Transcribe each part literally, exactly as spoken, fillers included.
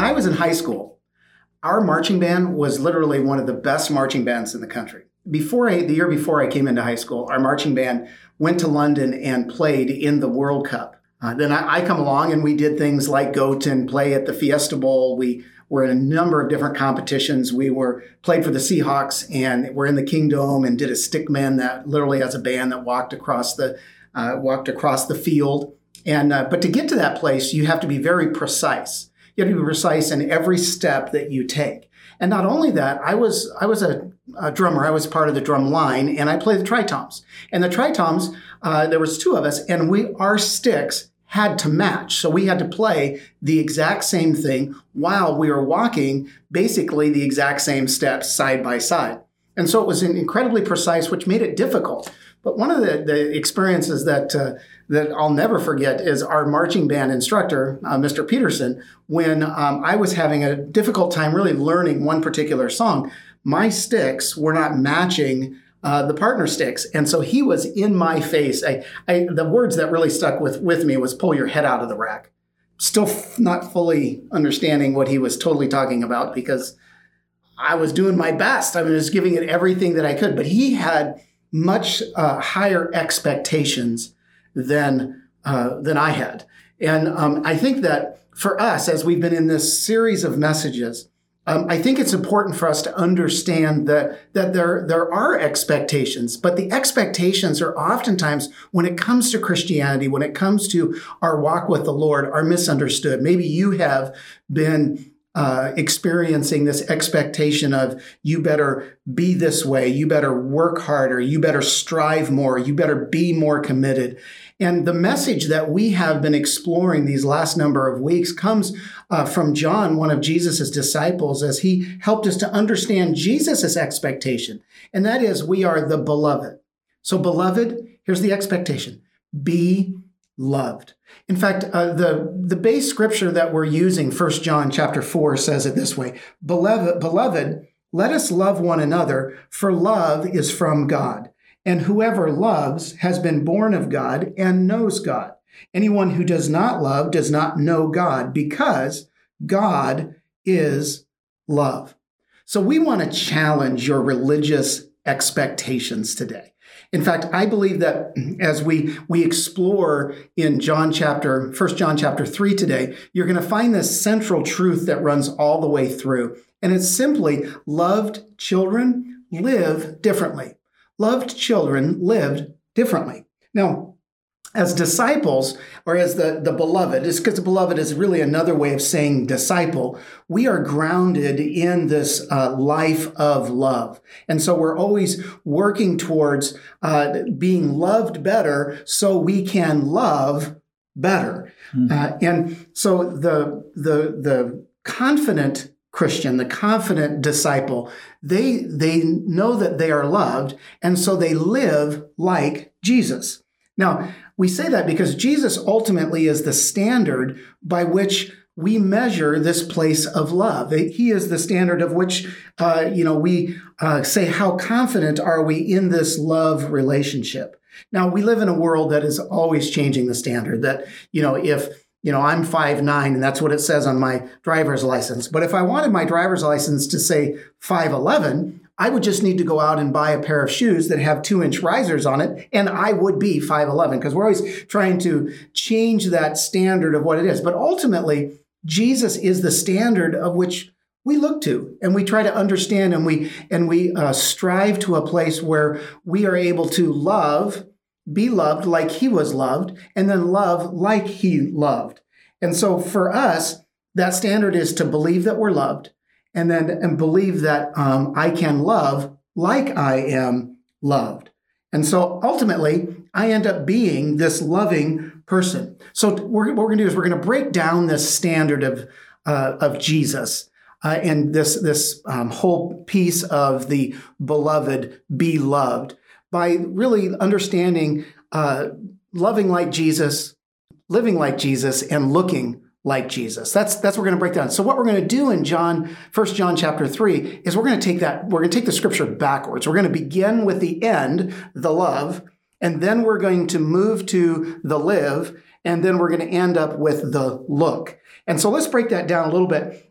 I was in high school, our marching band was literally one of the best marching bands in the country. Before I, the year before I came into high school, our marching band went to London and played in the World Cup. Uh, then I, I come along and we did things like go to and play at the Fiesta Bowl. We were in a number of different competitions. We were played for the Seahawks and we're in the Kingdom and did a stickman that literally has a band that walked across the uh, walked across the field. And uh, but to get to that place, you have to be very precise. You have to be precise in every step that you take. And not only that, I was I was a, a drummer. I was part of the drum line, and I played the tritoms. And the tritoms, uh, there was two of us, and we our sticks had to match. So we had to play the exact same thing while we were walking, basically the exact same steps side by side. And so it was incredibly precise, which made it difficult. But one of the, the experiences that uh, that I'll never forget is our marching band instructor, uh, Mister Peterson, when um, I was having a difficult time really learning one particular song. My sticks were not matching uh, the partner sticks. And so he was in my face. I, I, the words that really stuck with, with me was pull your head out of the rack. Still f- not fully understanding what he was totally talking about because I was doing my best. I was giving it everything that I could. But he had much uh, higher expectations than uh, than I had. And um, I think that for us, as we've been in this series of messages, um, I think it's important for us to understand that, that there, there are expectations, but the expectations are oftentimes, when it comes to Christianity, when it comes to our walk with the Lord, are misunderstood. Maybe you have been Uh, experiencing this expectation of you better be this way, you better work harder, you better strive more, you better be more committed. And the message that we have been exploring these last number of weeks comes uh, from John, one of Jesus's disciples, as he helped us to understand Jesus's expectation. And that is, we are the beloved. So beloved, here's the expectation: be loved. In fact, uh, the, the base scripture that we're using, First John chapter four, says it this way: Beloved, beloved, let us love one another, for love is from God. And whoever loves has been born of God and knows God. Anyone who does not love does not know God, because God is love. So we want to challenge your religious expectations today. In fact, I believe that as we, we explore in John chapter, First John chapter three today, you're going to find this central truth that runs all the way through. And it's simply, loved children live differently. Loved children lived differently. Now, as disciples, or as the, the beloved, is because the beloved is really another way of saying disciple, we are grounded in this uh, life of love. And so we're always working towards uh, being loved better so we can love better. Mm-hmm. Uh, and so the, the, the confident Christian, the confident disciple, they, they know that they are loved, and so they live like Jesus. Now, we say that because Jesus ultimately is the standard by which we measure this place of love. He is the standard of which, uh, you know, we uh, say, how confident are we in this love relationship? Now, we live in a world that is always changing the standard, that, you know, if, you know, I'm five nine and that's what it says on my driver's license. But if I wanted my driver's license to say five eleven, I would just need to go out and buy a pair of shoes that have two inch risers on it, and I would be five eleven, because we're always trying to change that standard of what it is. But ultimately, Jesus is the standard of which we look to, and we try to understand, and we and we uh, strive to a place where we are able to love, be loved like he was loved, and then love like he loved. And so for us, that standard is to believe that we're loved, and then and believe that um, I can love like I am loved. And so ultimately, I end up being this loving person. So we're, what we're going to do is we're going to break down this standard of uh, of Jesus uh, and this, this um, whole piece of the beloved, be loved, by really understanding uh, loving like Jesus, living like Jesus, and looking like Jesus. That's that's what we're going to break down. So what we're going to do in John, First John chapter three, is we're going to take that, we're going to take the scripture backwards. We're going to begin with the end, the love, and then we're going to move to the live, and then we're going to end up with the look. And so let's break that down a little bit.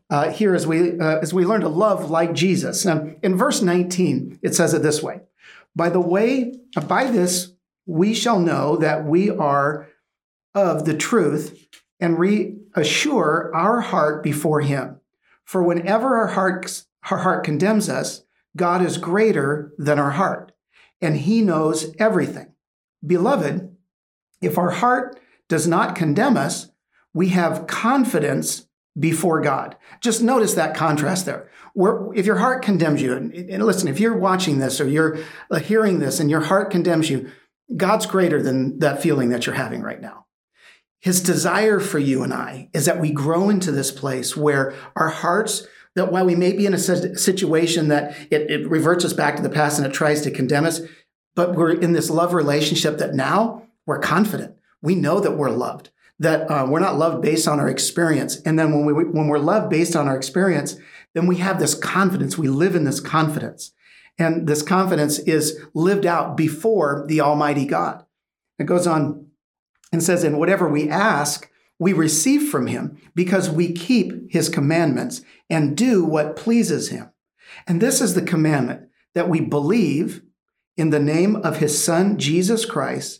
uh, here as we uh, as we learn to love like Jesus. Now, in verse nineteen, it says it this way: "By the way, by this we shall know that we are of the truth, and reassure our heart before Him. For whenever our heart our heart condemns us, God is greater than our heart, and He knows everything. Beloved, if our heart does not condemn us, we have confidence before God." Just notice that contrast there. Where, if your heart condemns you, and, and listen, if you're watching this or you're uh, hearing this and your heart condemns you, God's greater than that feeling that you're having right now. His desire for you and I is that we grow into this place where our hearts, that while we may be in a situation that it, it reverts us back to the past and it tries to condemn us, but we're in this love relationship that now we're confident. We know that we're loved, that uh, we're not loved based on our experience. And then when, we, when we're loved based on our experience, then we have this confidence. We live in this confidence. And this confidence is lived out before the Almighty God. It goes on and says, "And whatever we ask, we receive from Him because we keep His commandments and do what pleases Him. And this is the commandment, that we believe in the name of His Son, Jesus Christ,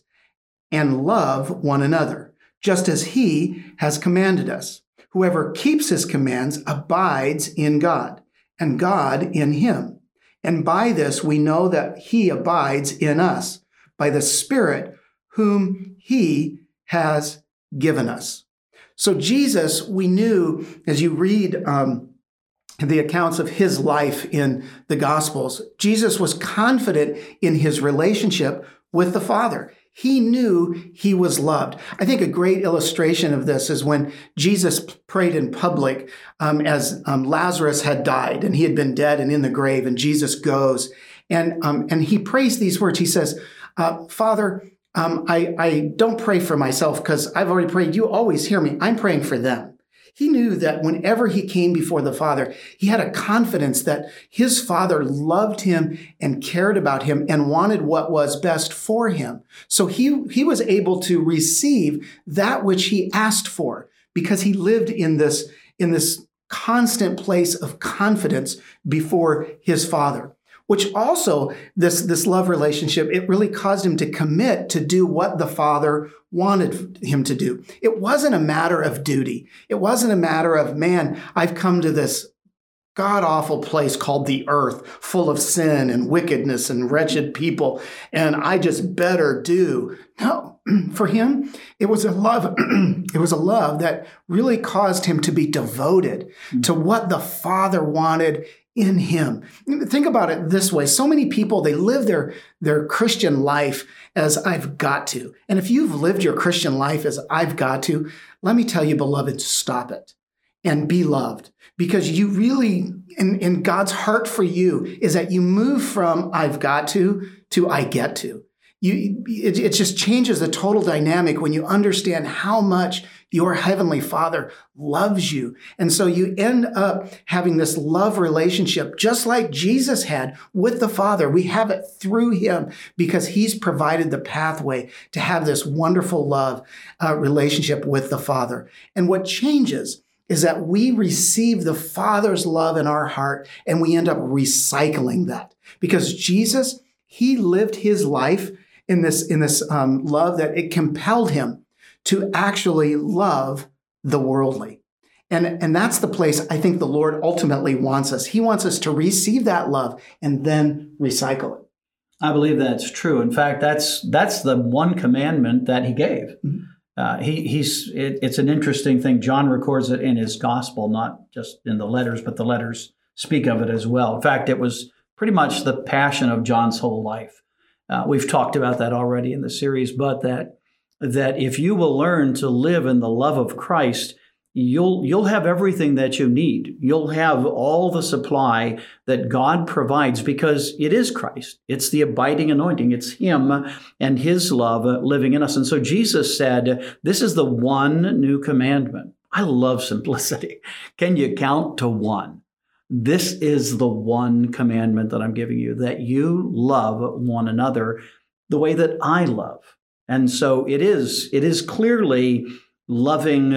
and love one another, just as He has commanded us. Whoever keeps His commands abides in God, and God in him. And by this we know that He abides in us, by the Spirit whom He has given us." So Jesus, we knew, as you read um, the accounts of His life in the Gospels, Jesus was confident in His relationship with the Father. He knew He was loved. I think a great illustration of this is when Jesus prayed in public um, as um, Lazarus had died and he had been dead and in the grave, and Jesus goes and, um, and He prays these words. He says, uh, "Father, um, I, I don't pray for myself because I've already prayed. You always hear me. I'm praying for them." He knew that whenever He came before the Father, He had a confidence that His Father loved Him and cared about Him and wanted what was best for Him. So he, he was able to receive that which He asked for because He lived in this, in this constant place of confidence before His Father. Which also, this, this love relationship, it really caused Him to commit to do what the Father wanted Him to do. It wasn't a matter of duty. It wasn't a matter of, man, I've come to this god-awful place called the earth, full of sin and wickedness and wretched people, and I just better do. No, for Him, it was a love, it was a love that really caused Him to be devoted mm-hmm. to what the Father wanted in Him. Think about it this way. So many people, they live their, their Christian life as I've got to. And if you've lived your Christian life as I've got to, let me tell you, beloved, stop it and be loved. Because you really, in, in God's heart for you, is that you move from I've got to to I get to. You, it, it just changes the total dynamic when you understand how much your Heavenly Father loves you. And so you end up having this love relationship just like Jesus had with the Father. We have it through Him because He's provided the pathway to have this wonderful love uh, relationship with the Father. And what changes is that we receive the Father's love in our heart and we end up recycling that. Because Jesus, He lived His life in this, in this um, love that it compelled Him to actually love the worldly. And, and that's the place I think the Lord ultimately wants us. He wants us to receive that love and then recycle it. I believe that's true. In fact, that's that's the one commandment that He gave. Mm-hmm. Uh, he, he's it, it's an interesting thing. John records it in his gospel, not just in the letters, but the letters speak of it as well. In fact, it was pretty much the passion of John's whole life. Uh, we've talked about that already in the series, but that that if you will learn to live in the love of Christ, you'll you'll have everything that you need. You'll have all the supply that God provides because it is Christ. It's the abiding anointing. It's Him and His love living in us. And so Jesus said, this is the one new commandment. I love simplicity. Can you count to one? This is the one commandment that I'm giving you, that you love one another the way that I love. And so it is, it is clearly loving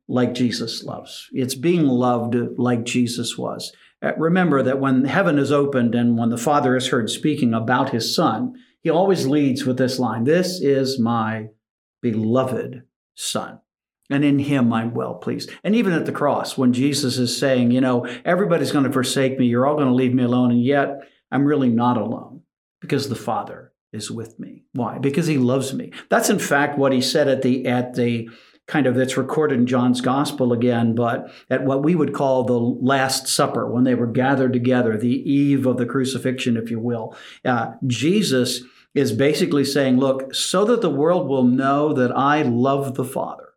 like Jesus loves. It's being loved like Jesus was. Remember that when heaven is opened and when the Father is heard speaking about his Son, he always leads with this line, "This is my beloved Son, and in him I'm well pleased." And even at the cross, when Jesus is saying, you know, everybody's going to forsake me, you're all going to leave me alone, and yet I'm really not alone because the Father is with me. Why? Because he loves me. That's in fact what he said at the at the kind of, it's recorded in John's Gospel again, but at what we would call the Last Supper, when they were gathered together, the eve of the crucifixion, if you will. Uh, Jesus is basically saying, look, so that the world will know that I love the Father,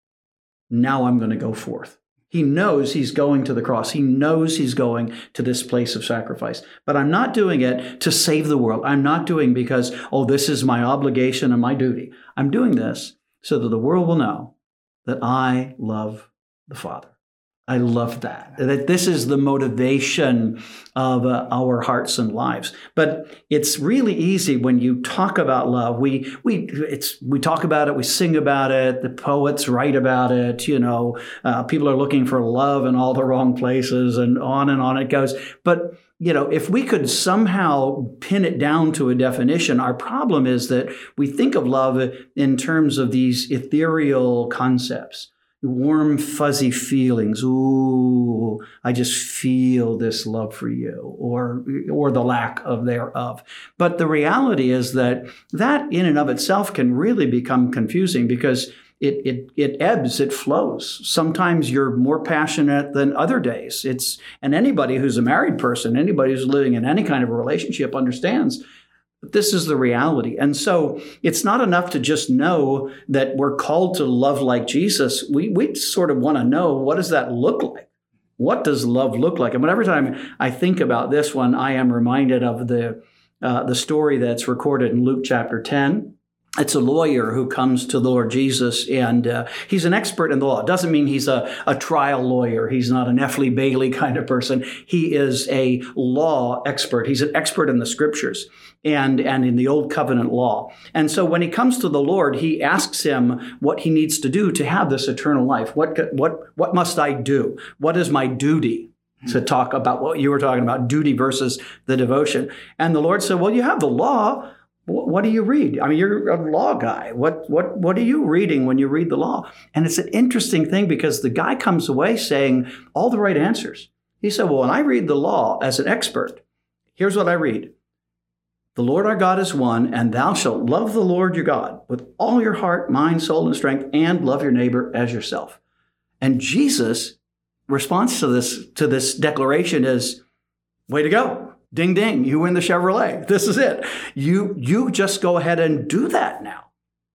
now I'm going to go forth. He knows he's going to the cross. He knows he's going to this place of sacrifice. But I'm not doing it to save the world. I'm not doing because, oh, this is my obligation and my duty. I'm doing this so that the world will know that I love the Father. I love that, that this is the motivation of uh, our hearts and lives. But it's really easy when you talk about love. We we it's we talk about it, we sing about it, the poets write about it, you know, uh, people are looking for love in all the wrong places, and on and on it goes. But, you know, if we could somehow pin it down to a definition, our problem is that we think of love in terms of these ethereal concepts. Warm, fuzzy feelings. Ooh, I just feel this love for you, or or the lack of thereof. But the reality is that that in and of itself can really become confusing because it it it ebbs, it flows. Sometimes you're more passionate than other days. It's and anybody who's a married person, anybody who's living in any kind of a relationship understands. But this is the reality. And so it's not enough to just know that we're called to love like Jesus. We we sort of want to know, what does that look like? What does love look like? And every time I think about this one, I am reminded of the uh, the story that's recorded in Luke chapter ten. It's a lawyer who comes to the Lord Jesus, and uh, he's an expert in the law. It doesn't mean he's a, a trial lawyer. He's not an F. Lee Bailey kind of person. He is a law expert. He's an expert in the scriptures and, and in the Old Covenant law. And so when he comes to the Lord, he asks him what he needs to do to have this eternal life. What, what, what must I do? What is my duty? To talk about what you were talking about, duty versus the devotion. And the Lord said, well, you have the law. What do you read? I mean, you're a law guy. What what what are you reading when you read the law? And it's an interesting thing because the guy comes away saying all the right answers. He said, well, when I read the law as an expert, here's what I read. The Lord our God is one, and thou shalt love the Lord your God with all your heart, mind, soul, and strength, and love your neighbor as yourself. And Jesus' response to this, to this declaration is, way to go. Ding, ding, you win the Chevrolet. This is it. You, you just go ahead and do that now.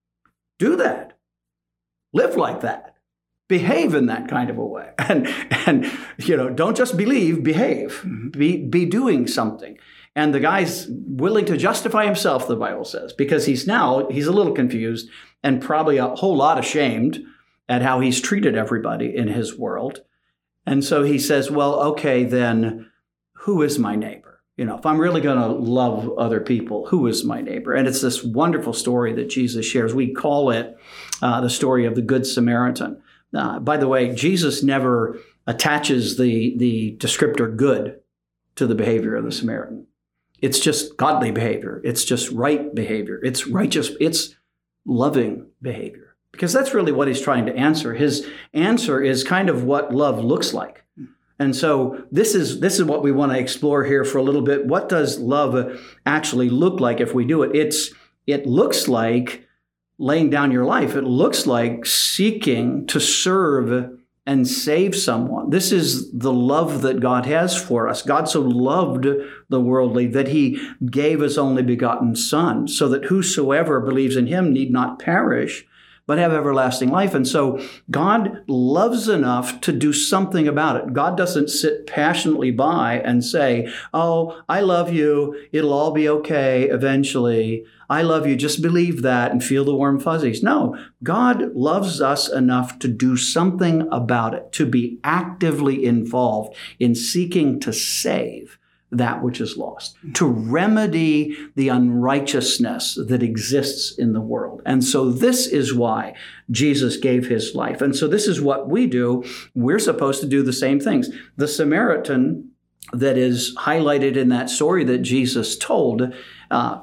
Do that. Live like that. Behave in that kind of a way. And, and you know, don't just believe, behave. Mm-hmm. Be, be doing something. And the guy's willing to justify himself, the Bible says, because he's now, he's a little confused and probably a whole lot ashamed at how he's treated everybody in his world. And so he says, well, okay, then who is my neighbor? You know, if I'm really going to love other people, who is my neighbor? And it's this wonderful story that Jesus shares. We call it uh, the story of the Good Samaritan. Uh, by the way, Jesus never attaches the, the descriptor good to the behavior of the Samaritan. It's just godly behavior. It's just right behavior. It's righteous. It's loving behavior. Because that's really what he's trying to answer. His answer is kind of what love looks like. And so this is this is what we want to explore here for a little bit. What does love actually look like if we do it? It's it looks like laying down your life. It looks like seeking to serve and save someone. This is the love that God has for us. God so loved the worldly that he gave his only begotten Son, so that whosoever believes in him need not perish, but have everlasting life. And so God loves enough to do something about it. God doesn't sit passionately by and say, oh, I love you. It'll all be okay eventually. I love you. Just believe that and feel the warm fuzzies. No, God loves us enough to do something about it, to be actively involved in seeking to save that which is lost, to remedy the unrighteousness that exists in the world. And so this is why Jesus gave his life. And so this is what we do. We're supposed to do the same things. The Samaritan that is highlighted in that story that Jesus told uh,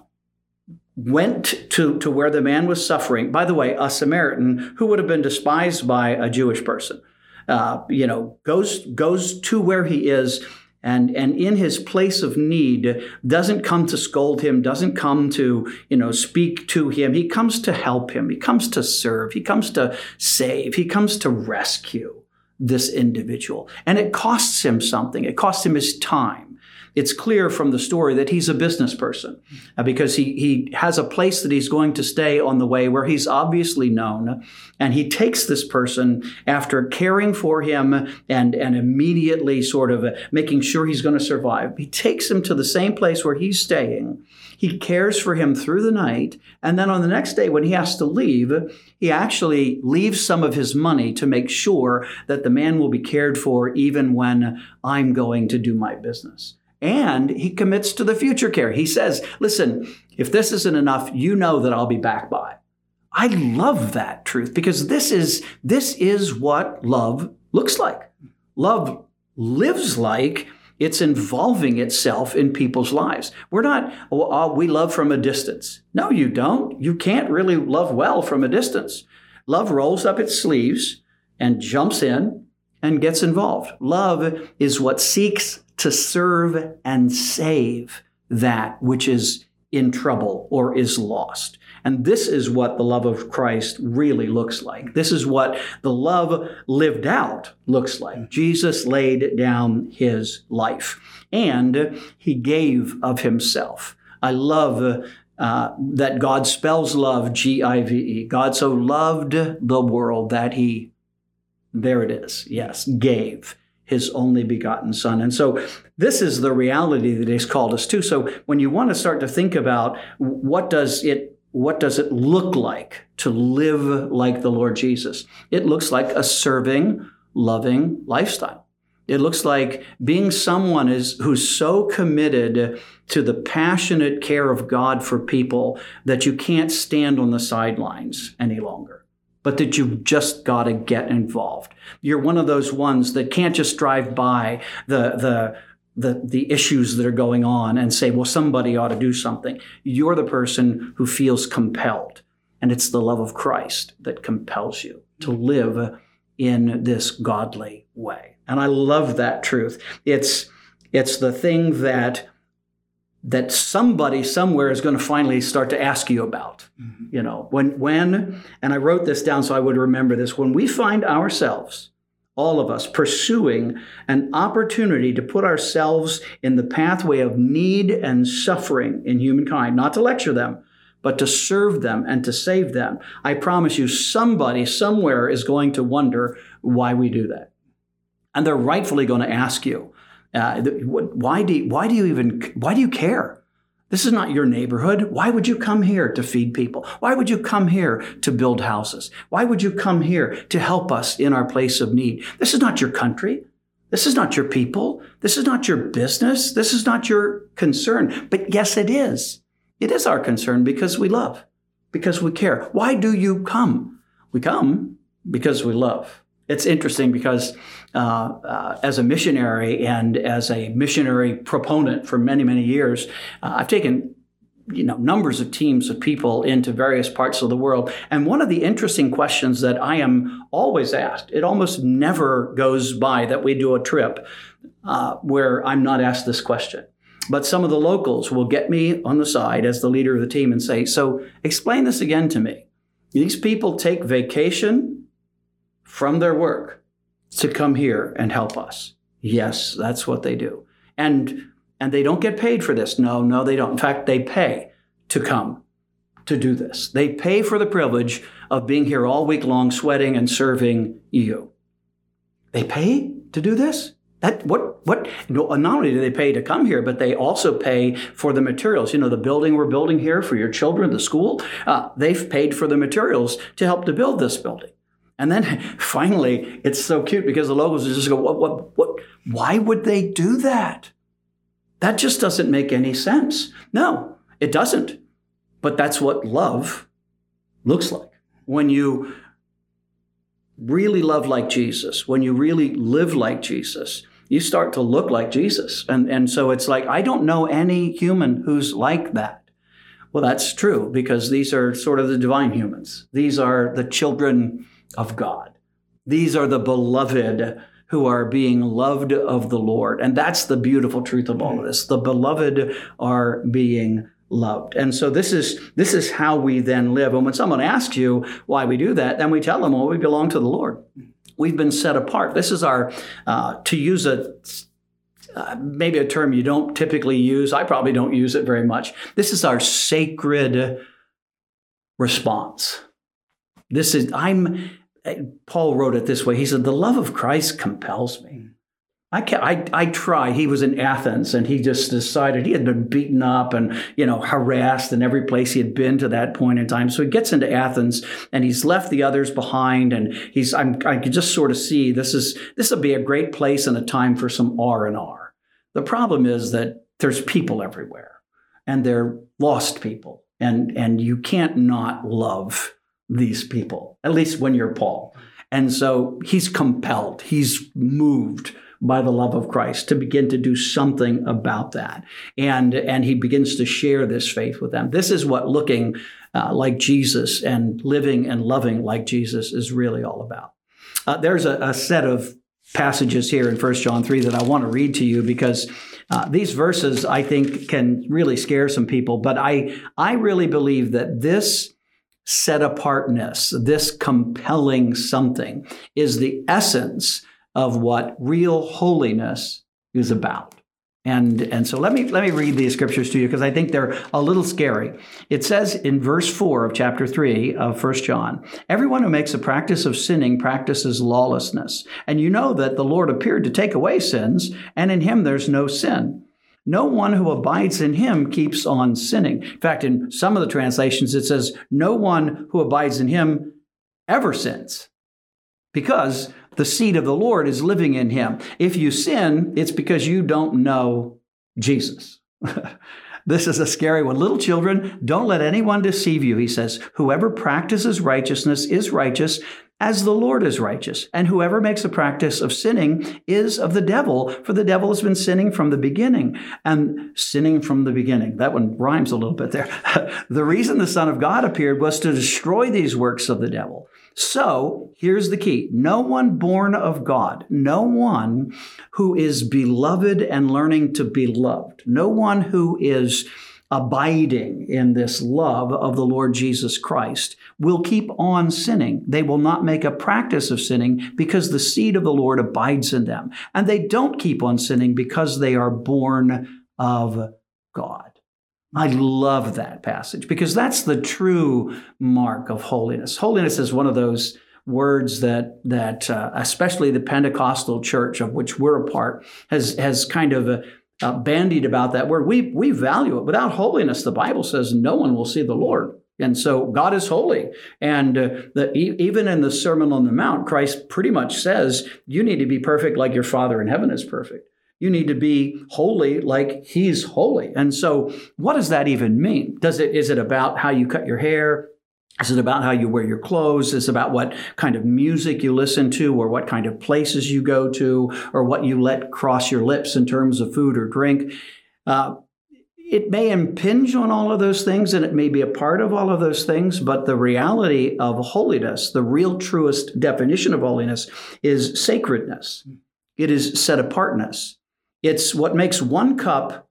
went to, to where the man was suffering. By the way, a Samaritan who would have been despised by a Jewish person, uh, you know, goes goes to where he is, and and in his place of need, doesn't come to scold him, doesn't come to, you know, speak to him. He comes to help him. He comes to serve. He comes to save. He comes to rescue this individual. And it costs him something. It costs him his time. It's clear from the story that he's a business person uh, because he, he has a place that he's going to stay on the way where he's obviously known. And he takes this person after caring for him and, and immediately sort of uh, making sure he's going to survive. He takes him to the same place where he's staying. He cares for him through the night. And then on the next day when he has to leave, he actually leaves some of his money to make sure that the man will be cared for even when I'm going to do my business. And he commits to the future care. He says, listen, if this isn't enough, you know that I'll be back by. I love that truth because this is, this is what love looks like. Love lives like it's involving itself in people's lives. We're not, oh, oh, we love from a distance. No, you don't. You can't really love well from a distance. Love rolls up its sleeves and jumps in and gets involved. Love is what seeks to serve and save that which is in trouble or is lost. And this is what the love of Christ really looks like. This is what the love lived out looks like. Jesus laid down his life and he gave of himself. I love uh, that God spells love G I V E. God so loved the world that he, there it is, yes, gave his only begotten son. And so this is the reality that he's called us to. So when you want to start to think about what does it, what does it look like to live like the Lord Jesus? It looks like a serving, loving lifestyle. It looks like being someone is, who's so committed to the passionate care of God for people that you can't stand on the sidelines any longer, but that you've just got to get involved. You're one of those ones that can't just drive by the, the, the, the issues that are going on and say, well, somebody ought to do something. You're the person who feels compelled. And it's the love of Christ that compels you to live in this godly way. And I love that truth. It's, it's the thing that that somebody somewhere is going to finally start to ask you about. Mm-hmm. You know, when, when, and I wrote this down so I would remember this, when we find ourselves, all of us, pursuing an opportunity to put ourselves in the pathway of need and suffering in humankind, not to lecture them, but to serve them and to save them, I promise you somebody somewhere is going to wonder why we do that. And they're rightfully going to ask you, Uh, why do you, why do you even why do you care? This is not your neighborhood. Why would you come here to feed people? Why would you come here to build houses? Why would you come here to help us in our place of need? This is not your country. This is not your people. This is not your business. This is not your concern. But yes, it is. It is our concern because we love, because we care. Why do you come? We come because we love. It's interesting because uh, uh, as a missionary and as a missionary proponent for many, many years, uh, I've taken you know, numbers of teams of people into various parts of the world. And one of the interesting questions that I am always asked, it almost never goes by that we do a trip uh, where I'm not asked this question. But some of the locals will get me on the side as the leader of the team and say, so explain this again to me. These people take vacation from their work to come here and help us. Yes, that's what they do. And and they don't get paid for this. No, no, they don't. In fact, they pay to come to do this. They pay for the privilege of being here all week long, sweating and serving you. They pay to do this? That what what not only do they pay to come here, but they also pay for the materials. You know, the building we're building here for your children, the school, uh, they've paid for the materials to help to build this building. And then finally, it's so cute because the locals just go, what, what, what, why would they do that? That just doesn't make any sense. No, it doesn't. But that's what love looks like. When you really love like Jesus, when you really live like Jesus, you start to look like Jesus. And, and so it's like, I don't know any human who's like that. Well, that's true, because these are sort of the divine humans. These are the children of God. These are the beloved who are being loved of the Lord. And that's the beautiful truth of all of this. The beloved are being loved. And so this is this is how we then live. And when someone asks you why we do that, then we tell them, well, we belong to the Lord. We've been set apart. This is our, uh, to use a uh, maybe a term you don't typically use. I probably don't use it very much. This is our sacred response. This is, I'm, Paul wrote it this way. He said, the love of Christ compels me. I can't, I, I try. He was in Athens, and he just decided he had been beaten up and, you know, harassed in every place he had been to that point in time. So he gets into Athens, and he's left the others behind. And he's, I'm, I could just sort of see this is, this will be a great place and a time for some R and R. The problem is that there's people everywhere, and they're lost people. And, and you can't not love these people, at least when you're Paul. And so he's compelled, he's moved by the love of Christ to begin to do something about that. And, and he begins to share this faith with them. This is what looking uh, like Jesus and living and loving like Jesus is really all about. Uh, there's a, a set of passages here in First John three that I want to read to you, because uh, these verses, I think, can really scare some people. But I, I really believe that this set apartness, this compelling something, is the essence of what real holiness is about. And, and so let me, let me read these scriptures to you, because I think they're a little scary. It says in verse four of chapter three of First John, everyone who makes a practice of sinning practices lawlessness. And you know that the Lord appeared to take away sins, and in him there's no sin. No one who abides in him keeps on sinning. In fact, in some of the translations, it says, no one who abides in him ever sins, because the seed of the Lord is living in him. If you sin, it's because you don't know Jesus. This is a scary one. Little children, don't let anyone deceive you. He says, whoever practices righteousness is righteous as the Lord is righteous. And whoever makes a practice of sinning is of the devil, for the devil has been sinning from the beginning. And sinning from the beginning, that one rhymes a little bit there. The reason the Son of God appeared was to destroy these works of the devil. So here's the key. No one born of God, no one who is beloved and learning to be loved, no one who is abiding in this love of the Lord Jesus Christ will keep on sinning. They will not make a practice of sinning, because the seed of the Lord abides in them. And they don't keep on sinning because they are born of God. I love that passage, because that's the true mark of holiness. Holiness is one of those words that that uh, especially the Pentecostal church, of which we're a part, has has kind of uh, uh, bandied about that word. We we value it. Without holiness, the Bible says no one will see the Lord. And so God is holy. And uh, the, e- even in the Sermon on the Mount, Christ pretty much says, you need to be perfect like your Father in heaven is perfect. You need to be holy like he's holy. And so what does that even mean? Does it, is it about how you cut your hair? Is it about how you wear your clothes? Is it about what kind of music you listen to, or what kind of places you go to, or what you let cross your lips in terms of food or drink? Uh, it may impinge on all of those things, and it may be a part of all of those things, but the reality of holiness, the real truest definition of holiness, is sacredness. It is set apartness. It's what makes one cup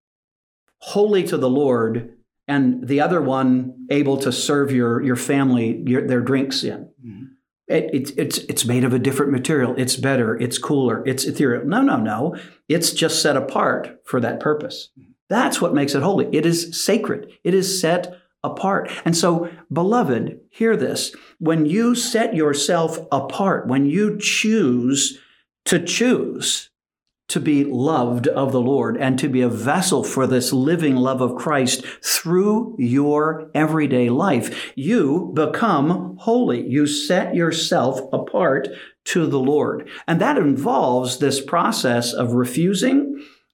holy to the Lord and the other one able to serve your, your family your, their drinks in. Mm-hmm. It, it, it's, it's made of a different material. It's better. It's cooler. It's ethereal. No, no, no. It's just set apart for that purpose. That's what makes it holy. It is sacred. It is set apart. And so, beloved, hear this. When you set yourself apart, when you choose to choose to be loved of the Lord and to be a vessel for this living love of Christ through your everyday life, you become holy. You set yourself apart to the Lord. And that involves this process of refusing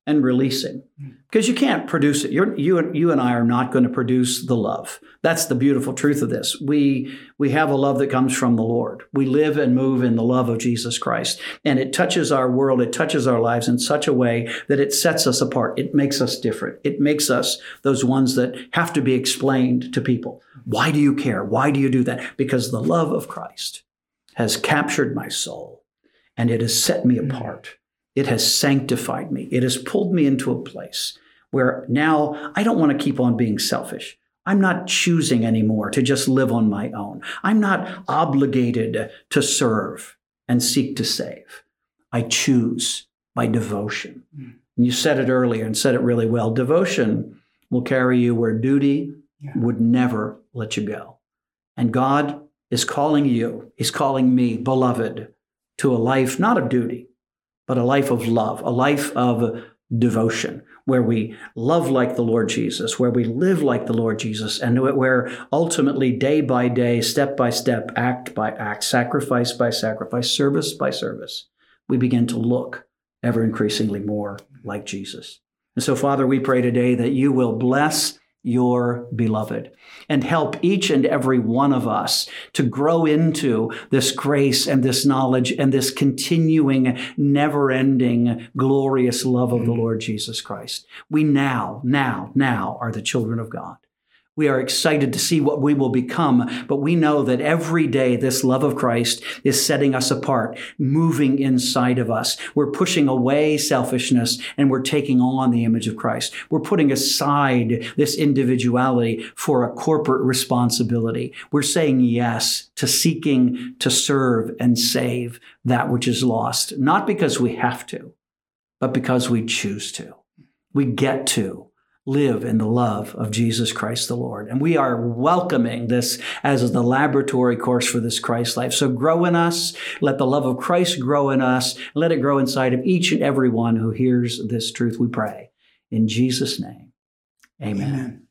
and releasing. Because you can't produce it. You're, you, you and I are not going to produce the love. That's the beautiful truth of this. We, we have a love that comes from the Lord. We live and move in the love of Jesus Christ. And it touches our world. It touches our lives in such a way that it sets us apart. It makes us different. It makes us those ones that have to be explained to people. Why do you care? Why do you do that? Because the love of Christ has captured my soul, and it has set me apart. It has sanctified me. It has pulled me into a place where now I don't want to keep on being selfish. I'm not choosing anymore to just live on my own. I'm not obligated to serve and seek to save. I choose by devotion. Mm. And you said it earlier and said it really well. Devotion will carry you where duty yeah. would never let you go. And God is calling you, He's calling me, beloved, to a life, not of duty, but a life of love, a life of devotion, where we love like the Lord Jesus, where we live like the Lord Jesus, and where ultimately, day by day, step by step, act by act, sacrifice by sacrifice, service by service, we begin to look ever increasingly more like Jesus. And so, Father, we pray today that you will bless your beloved and help each and every one of us to grow into this grace and this knowledge and this continuing, never-ending, glorious love of the Lord Jesus Christ. We now, now, now are the children of God. We are excited to see what we will become, but we know that every day this love of Christ is setting us apart, moving inside of us. We're pushing away selfishness and we're taking on the image of Christ. We're putting aside this individuality for a corporate responsibility. We're saying yes to seeking to serve and save that which is lost, not because we have to, but because we choose to. We get to live in the love of Jesus Christ the Lord. And we are welcoming this as the laboratory course for this Christ life. So grow in us. Let the love of Christ grow in us. Let it grow inside of each and every one who hears this truth, we pray. In Jesus' name, amen. Amen.